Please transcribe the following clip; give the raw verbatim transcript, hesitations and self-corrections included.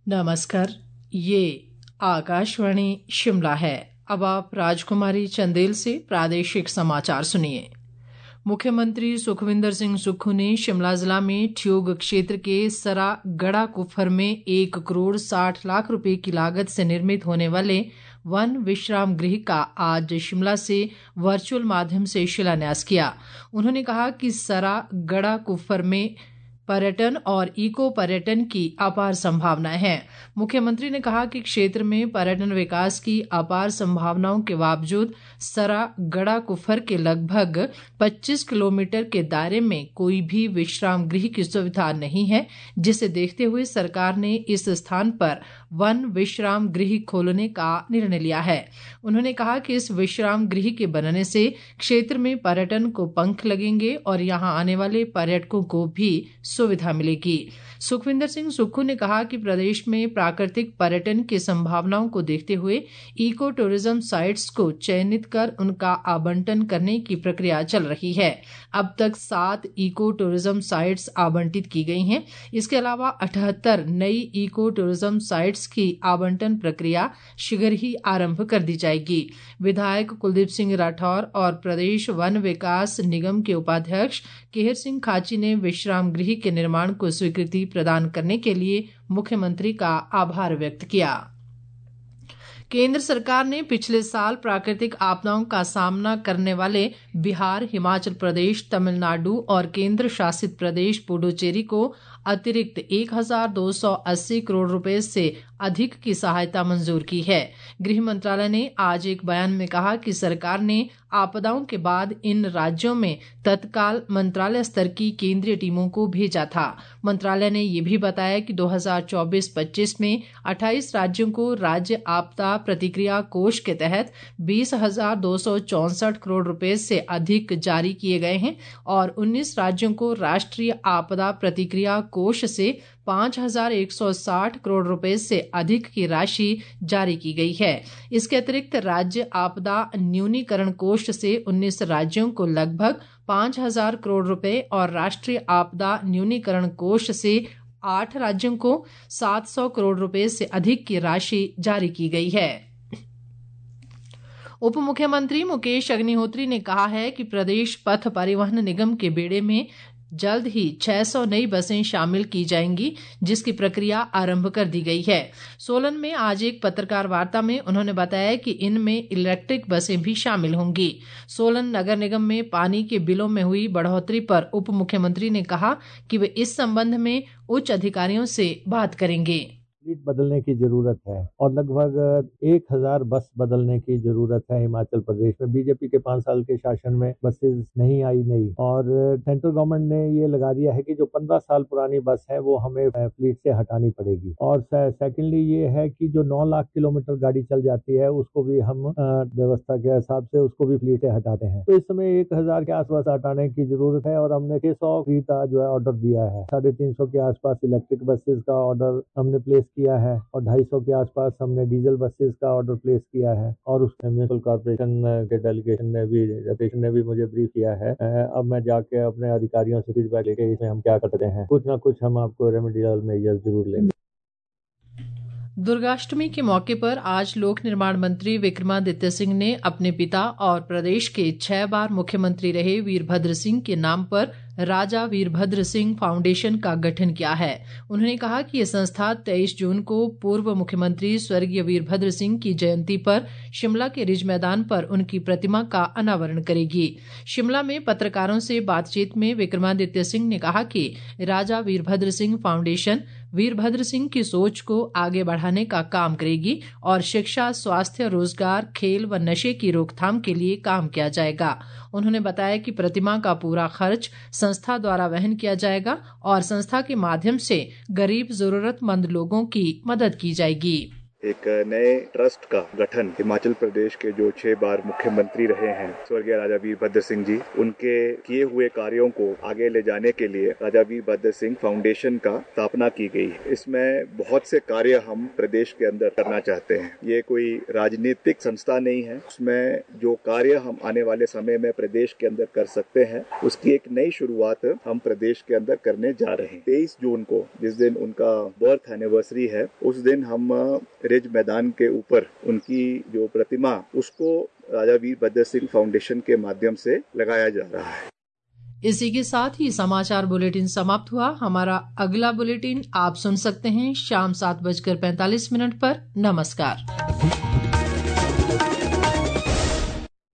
नमस्कार, ये आकाशवाणी शिमला है। अब आप राजकुमारी चंदेल से प्रादेशिक समाचार सुनिए। मुख्यमंत्री सुखविंदर सिंह सुक्खू ने शिमला जिला में ठियोग क्षेत्र के सरा गड़ा कुफर में एक करोड़ साठ लाख रुपए की लागत से निर्मित होने वाले वन विश्राम गृह का आज शिमला से वर्चुअल माध्यम से शिलान्यास किया। उन्होंने कहा कि सरा गड़ा कुफर में पर्यटन और इको पर्यटन की अपार संभावनाएं हैं। मुख्यमंत्री ने कहा कि क्षेत्र में पर्यटन विकास की अपार संभावनाओं के बावजूद सरा गड़ा कुफर के लगभग पच्चीस किलोमीटर के दायरे में कोई भी विश्राम गृह की सुविधा नहीं है, जिसे देखते हुए सरकार ने इस स्थान पर वन विश्राम गृह खोलने का निर्णय लिया है। उन्होंने कहा कि इस विश्राम गृह के बनने से क्षेत्र में पर्यटन को पंख लगेंगे और यहां आने वाले पर्यटकों को भी सुविधा मिलेगी। सुखविंदर सिंह सुक्खू ने कहा कि प्रदेश में प्राकृतिक पर्यटन की संभावनाओं को देखते हुए इको टूरिज्म साइट्स को चयनित कर उनका आवंटन करने की प्रक्रिया चल रही है। अब तक सात इको टूरिज्म साइट्स आवंटित की गई हैं। इसके अलावा अठहत्तर नई इको टूरिज्म साइट्स की आवंटन प्रक्रिया शीघ्र ही आरंभ कर दी जाएगी। विधायक कुलदीप सिंह राठौर और प्रदेश वन विकास निगम के उपाध्यक्ष केहर सिंह खाची ने विश्राम गृह के निर्माण को स्वीकृति प्रदान करने के लिए मुख्यमंत्री का आभार व्यक्त किया। केंद्र सरकार ने पिछले साल प्राकृतिक आपदाओं का सामना करने वाले बिहार, हिमाचल प्रदेश, तमिलनाडु और केंद्र शासित प्रदेश पुडुचेरी को अतिरिक्त एक हजार दो सौ अस्सी करोड़ रुपए से अधिक की सहायता मंजूर की है। गृह मंत्रालय ने आज एक बयान में कहा कि सरकार ने आपदाओं के बाद इन राज्यों में तत्काल मंत्रालय स्तर की केंद्रीय टीमों को भेजा था। मंत्रालय ने यह भी बताया कि दो हजार चौबीस पच्चीस में अट्ठाईस राज्यों को राज्य आपदा प्रतिक्रिया कोष के तहत बीस हजार दो सौ चौसठ करोड़ रुपए से अधिक जारी किए गए हैं और उन्नीस राज्यों को राष्ट्रीय आपदा प्रतिक्रिया कोष से पांच हजार एक सौ साठ करोड़ रुपए से अधिक की राशि जारी की गई है। इसके अतिरिक्त राज्य आपदा न्यूनीकरण कोष से उन्नीस राज्यों को लगभग पांच हजार करोड़ रुपए और राष्ट्रीय आपदा न्यूनीकरण कोष से आठ राज्यों को सात सौ करोड़ रुपए से अधिक की राशि जारी की गई है। उप मुख्यमंत्री मुकेश अग्निहोत्री ने कहा है कि प्रदेश पथ परिवहन निगम के बेड़े में जल्द ही छह सौ नई बसें शामिल की जाएंगी, जिसकी प्रक्रिया आरंभ कर दी गई है। सोलन में आज एक पत्रकार वार्ता में उन्होंने बताया कि इनमें इलेक्ट्रिक बसें भी शामिल होंगी। सोलन नगर निगम में पानी के बिलों में हुई बढ़ोतरी पर उप मुख्यमंत्री ने कहा कि वे इस संबंध में उच्च अधिकारियों से बात करेंगे। फ्लीट बदलने की जरूरत है और लगभग एक हजार बस बदलने की जरूरत है। हिमाचल प्रदेश में बीजेपी के पांच साल के शासन में बसेस नहीं आई नहीं और सेंट्रल गवर्नमेंट ने ये लगा दिया है कि जो पंद्रह साल पुरानी बस है वो हमें फ्लीट से हटानी पड़ेगी। और सेकेंडली ये है कि जो नौ लाख किलोमीटर गाड़ी चल जाती है उसको भी हम व्यवस्था के हिसाब से उसको भी फ्लीट से हटाते हैं। तो इस समय एक हजार के आसपास हटाने की जरूरत है और हमने छह सौ का जो है ऑर्डर दिया है। साढ़े तीन सौ के आसपास इलेक्ट्रिक बसेस का ऑर्डर हमने प्लेस किया है और ढाई सौ के आसपास हमने डीजल बसेस का ऑर्डर प्लेस किया है। और उसमें म्युनिसिपल कॉर्पोरेशन के डेलीगेशन ने भी डेलीगेशन ने भी मुझे ब्रीफ किया है। अब मैं जाके अपने अधिकारियों से फीडबैक लेके इसमें हम क्या करते हैं, कुछ ना कुछ हम आपको रेमेडियल मेजर्स जरूर लेंगे। दुर्गाष्टमी के मौके पर आज लोक निर्माण मंत्री विक्रमादित्य सिंह ने अपने पिता और प्रदेश के छह बार मुख्यमंत्री रहे वीरभद्र सिंह के नाम पर राजा वीरभद्र सिंह फाउंडेशन का गठन किया है। उन्होंने कहा कि यह संस्था तेईस जून को पूर्व मुख्यमंत्री स्वर्गीय वीरभद्र सिंह की जयंती पर शिमला के रिज मैदान पर उनकी प्रतिमा का अनावरण करेगी। शिमला में पत्रकारों से बातचीत में विक्रमादित्य सिंह ने कहा कि राजा वीरभद्र सिंह फाउंडेशन वीरभद्र सिंह की सोच को आगे बढ़ाने का काम करेगी और शिक्षा, स्वास्थ्य, रोजगार, खेल व नशे की रोकथाम के लिए काम किया जाएगा। उन्होंने बताया कि प्रतिमा का पूरा खर्च संस्था द्वारा वहन किया जाएगा और संस्था के माध्यम से गरीब जरूरतमंद लोगों की मदद की जाएगी। एक नए ट्रस्ट का गठन हिमाचल प्रदेश के जो छह बार मुख्यमंत्री रहे हैं स्वर्गीय राजा वीरभद्र सिंह जी, उनके किए हुए कार्यों को आगे ले जाने के लिए राजा वीरभद्र सिंह फाउंडेशन का स्थापना की गई है। इसमें बहुत से कार्य हम प्रदेश के अंदर करना चाहते हैं। ये कोई राजनीतिक संस्था नहीं है। उसमें जो कार्य हम आने वाले समय में प्रदेश के अंदर कर सकते हैं, उसकी एक नई शुरुआत हम प्रदेश के अंदर करने जा रहे हैं। तेईस जून को, जिस दिन उनका बर्थ एनिवर्सरी है, उस दिन हम रिज मैदान के ऊपर उनकी जो प्रतिमा, उसको राजा वीरभद्र सिंह फाउंडेशन के माध्यम से लगाया जा रहा है। इसी के साथ ही समाचार बुलेटिन समाप्त हुआ। हमारा अगला बुलेटिन आप सुन सकते हैं शाम सात बजकर पैंतालीस मिनट पर। नमस्कार।